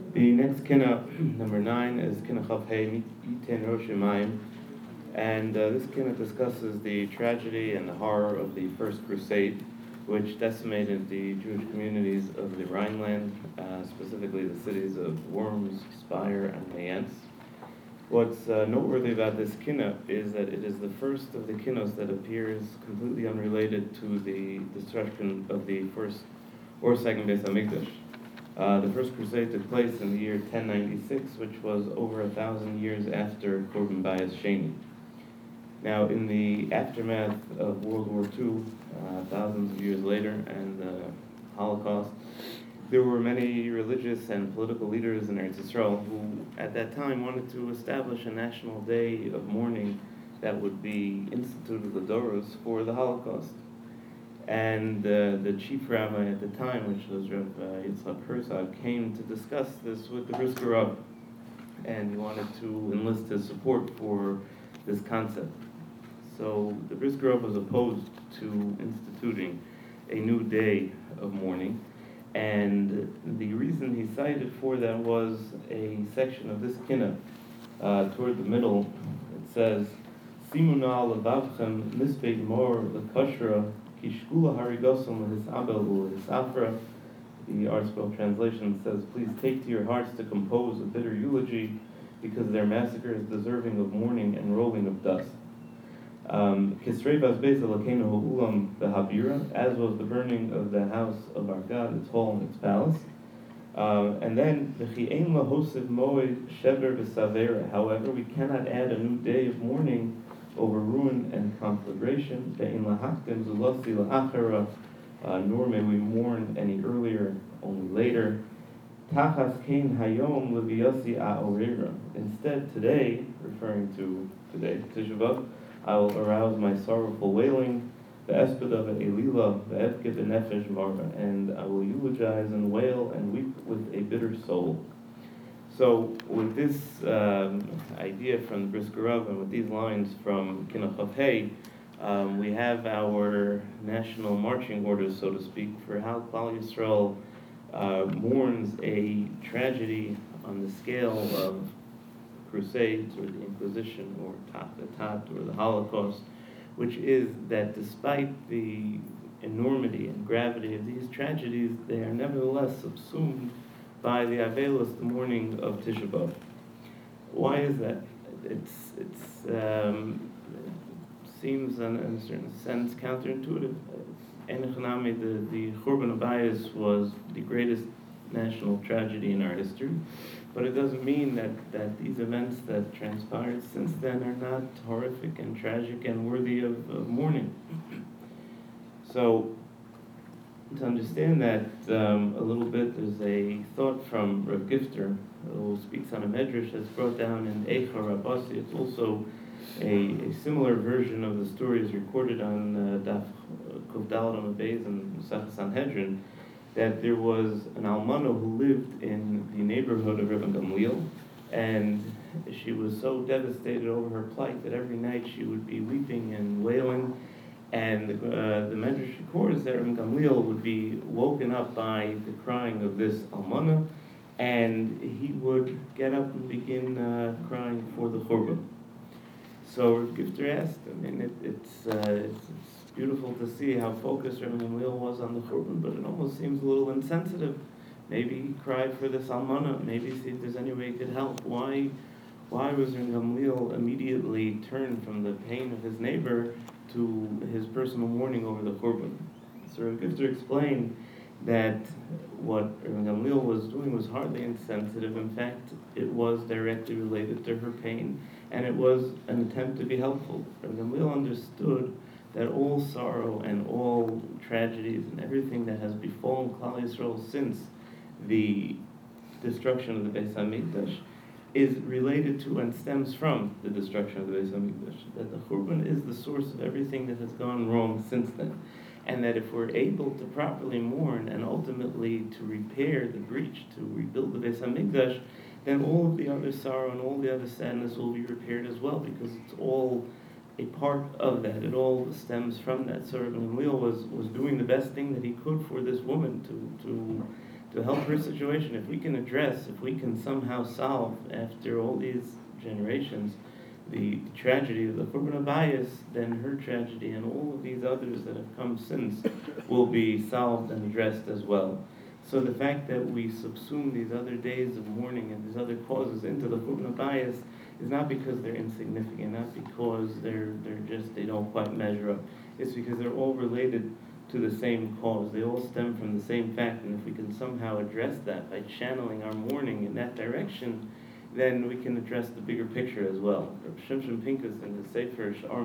The next kina, number 9, is kina Chav Hey Yiten Rosh Hamayim, and this kina discusses the tragedy and the horror of the First Crusade, which decimated the Jewish communities of the Rhineland, specifically the cities of Worms, Speyer, and Mayence. What's noteworthy about this kina is that it is the first of the kinos that appears completely unrelated to the destruction of the first or second Beis Hamikdash. The First Crusade took place in the year 1096, which was over 1,000 years after Korban Bayis Sheni. Now, in the aftermath of World War II, thousands of years later, and the Holocaust, there were many religious and political leaders in Eretz Yisrael who, at that time, wanted to establish a national day of mourning that would be instituted Ladoros for the Holocaust. And the chief rabbi at the time, which was Rav Yitzchak Herzog, came to discuss this with the Brisker Rav, and he wanted to enlist his support for this concept. So the Brisker Rav was opposed to instituting a new day of mourning, and the reason he cited for that was a section of this kina toward the middle. It says, "Simuna levavchem mispeit mor lekashra kishkula harigosam lehisabel lehisafra." The ArtScroll translation says, "Please take to your hearts to compose a bitter eulogy, because their massacre is deserving of mourning and rolling of dust." Kisrei Vazbez Elokeinu Ha'ulam V'Habira, as was the burning of the house of our God, its hall and its palace. And then, V'chi'en lahosiv moed shever v'savera. However, we cannot add a new day of mourning over ruin and conflagration. Ve'in lahaktim zulasi la'achara, nor may we mourn any earlier, only later. Tachas kein hayom leviyasi a'orera. Instead, today, referring to today, Tisha B'Av, I will arouse my sorrowful wailing, the espeda ve'elila, ve'evke v'nefesh mara, and I will eulogize and wail and weep with a bitter soul. So, with this idea from the Brisker Rav and with these lines from Kina Chav Hey, we have our national marching orders, so to speak, for how Klal Yisrael mourns a tragedy on the scale of Crusades or the Inquisition or Tat or the Holocaust, which is that despite the enormity and gravity of these tragedies, they are nevertheless subsumed by the Avelos, the mourning of Tisha B'Av. Why is that? It seems in a certain sense counterintuitive. Enochanami, the Churban Abayis was the greatest national tragedy in our history. But it doesn't mean that these events that transpired since then are not horrific and tragic and worthy of mourning. So, to understand that a little bit, there's a thought from Rav Gifter, who speaks on a medrash that's brought down in Eicha Rabasi. It's also a similar version of the stories recorded on Daf Kuf Daled Amabez and Masechah Sanhedrin, that there was an almana who lived in the neighborhood of Rabban Gamliel, and she was so devastated over her plight that every night she would be weeping and wailing, and the Medrash records that Rabban Gamliel would be woken up by the crying of this almana, and he would get up and begin crying for the Churban. So Rav Gifter asked, it's beautiful to see how focused Rabban Gamliel was on the Churban, but it almost seems a little insensitive. Maybe he cried for this almana, maybe see if there's any way he could help. Why was Rabban Gamliel immediately turned from the pain of his neighbor to his personal mourning over the Churban? So Rav Gifter explained that what Rabban Gamliel was doing was hardly insensitive. In fact, it was directly related to her pain, and it was an attempt to be helpful. Rabban Gamliel understood that all sorrow and all tragedies and everything that has befallen Klal Yisrael since the destruction of the Beis Hamikdash is related to and stems from the destruction of the Beis Hamikdash. That the Churban is the source of everything that has gone wrong since then. And that if we're able to properly mourn and ultimately to repair the breach, to rebuild the Beis Hamikdash, then all of the other sorrow and all the other sadness will be repaired as well, because it's all a part of that. It all stems from that. So Rabban Gamliel was doing the best thing that he could for this woman to to help her situation. If we can address, if we can somehow solve, after all these generations, the tragedy of the Churban Abayis, then her tragedy and all of these others that have come since will be solved and addressed as well. So the fact that we subsume these other days of mourning and these other causes into the Churban Abayis is not because they're insignificant, not because they don't quite measure up. It's because they're all related to the same cause. They all stem from the same fact, and if we can somehow address that by channeling our mourning in that direction, then we can address the bigger picture as well. Shimshon Pincus in the Sefer Sh'ar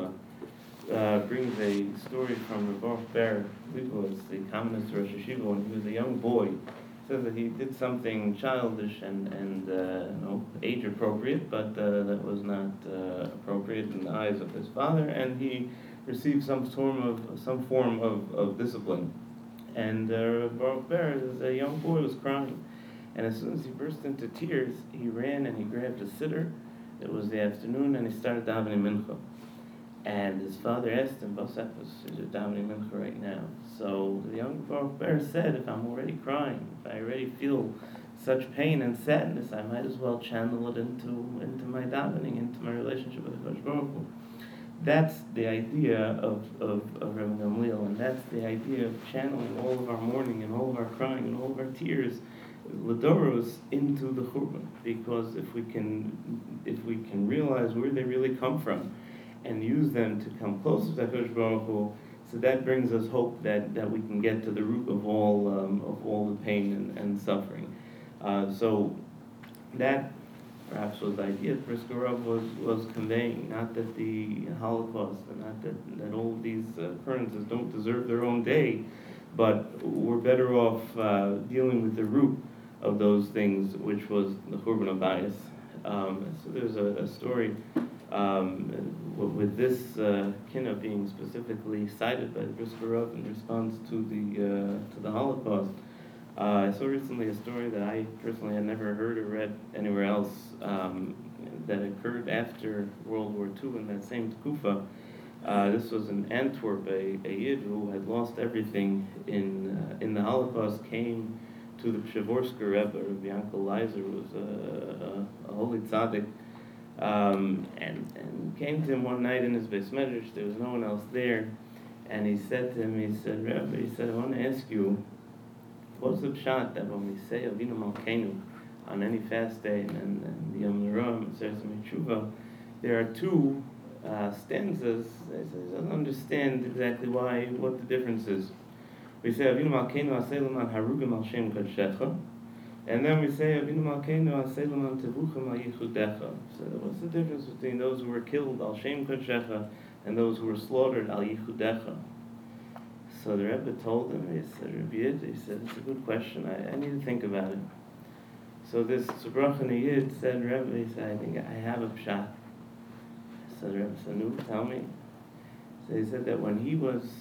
B'Tfilah brings a story from Baruch Ber Liebowitz, the communist Rosh Yeshiva, when he was a young boy. Says that he did something childish and age appropriate, but that was not appropriate in the eyes of his father, and he received some form of discipline. And Baruch Ber, as a young boy, was crying. And as soon as he burst into tears, he ran and he grabbed a siddur. It was the afternoon, and he started davening mincha. And his father asked him, "Bosef, is you davening mincha right now?" So the young Baruch Ber said, "If I'm already crying, if I already feel such pain and sadness, I might as well channel it into my davening, into my relationship with the Kodesh Baruch Hu." That's the idea of Rebbe Gamliel, and that's the idea of channeling all of our mourning and all of our crying and all of our tears, Ladoros, into the Churban. Because if we can realize where they really come from and use them to come closer to HaKadosh Baruch Hu, so that brings us hope that we can get to the root of all the pain and suffering. So that perhaps was the idea that Brisker Rav was conveying, not that the Holocaust and not that all of these occurrences don't deserve their own day, but we're better off dealing with the root of those things, which was the Churban Abayis. So there's a story with this kinna being specifically cited by Brisker Rav in response to the Holocaust. I saw recently a story that I personally had never heard or read anywhere else that occurred after World War II in that same Tkufa. This was in Antwerp, a Yid who had lost everything in the Holocaust, came to the Pshevorsker Rebbe, Rabbi Yankel Leiser, who was a holy tzaddik, and came to him one night in his Beis Medrash. There was no one else there, and he said to him, Rebbe, I want to ask you, what's the pshat that when we say Avinu Malkeinu on any fast day and the Yom Neruah and Seres Tshuva, there are two stanzas? I don't understand exactly what the difference is. We say Avinu Malkeinu Aseh Leman Harugim Al Shem Kodshecha, and then we say Avinu Malkeinu Aseh Leman Tevuchem Al Yichudecha. So what's the difference between those who were killed Al Shem Kodshecha and those who were slaughtered Al Yichudecha? So the Rebbe told him, he said, it's a good question, I need to think about it. So this Tzbrach Yid said, Rebbe, he said, I think I have a pshat. So the Rebbe said, no, tell me. So he said that when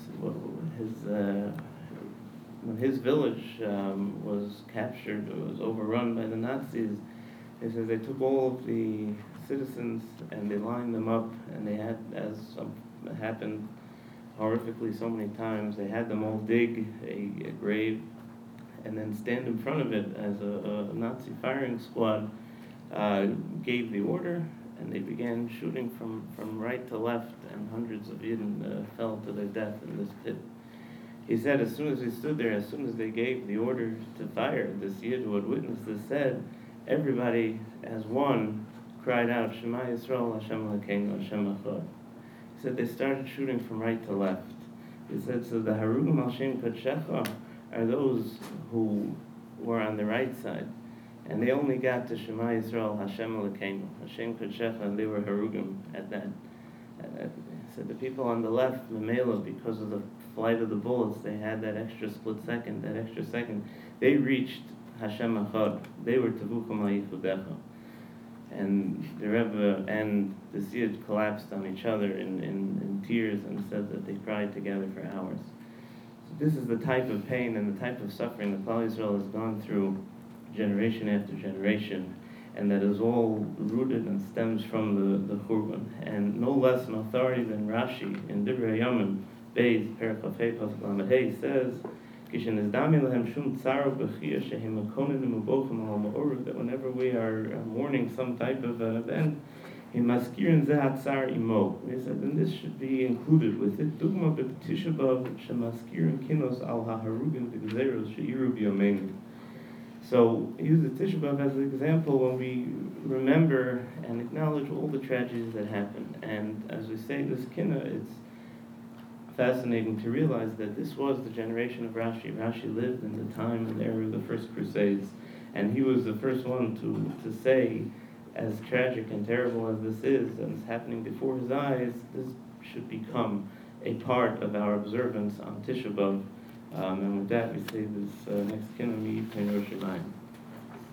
his village was captured, or was overrun by the Nazis, he says they took all of the citizens and they lined them up, and they had, as happened horrifically so many times, they had them all dig a grave and then stand in front of it as a Nazi firing squad gave the order, and they began shooting from right to left, and hundreds of Yidden fell to their death in this pit. He said as soon as he stood there, as soon as they gave the order to fire, this Yid who had witnessed this said, everybody as one cried out, Shema Yisrael, Hashem Elokeinu, Hashem Echad. He said they started shooting from right to left. He said, so the Harugim Al Shem Kodshecha are those who were on the right side. And they only got to Shema Yisrael, Hashem Elokeinu, Hashem Kodshecha, and they were Harugim at that. So the people on the left, Memela, because of the flight of the bullets, they had that extra split second, they reached Hashem Echad. They were Tevuchem Al Yichudecha. And the Rebbe and the Yid collapsed on each other in tears and said that they cried together for hours. So this is the type of pain and the type of suffering that Klal Yisrael has gone through generation after generation, and that is all rooted and stems from the Churban. And no less an authority than Rashi in Divrei Yamim, Beis, Perek Kafei, Pasuk Lamed Hey, says that whenever we are mourning some type of an event, in maskirin zehat tsar imo. He said, and this should be included with it. Dugma b'Tisha B'av shemaskirin kinos al haharugin b'gzeros sheiru b'yomeinu. So use the Tisha B'av as an example when we remember and acknowledge all the tragedies that happened. And as we say this kinna, it's fascinating to realize that this was the generation of Rashi. Rashi lived in the time and era of the First Crusades, and he was the first one to say, as tragic and terrible as this is, and it's happening before his eyes, this should become a part of our observance on Tisha B'av. And with that, we say this next kinna, Mi Yitei Rosh Hashanah.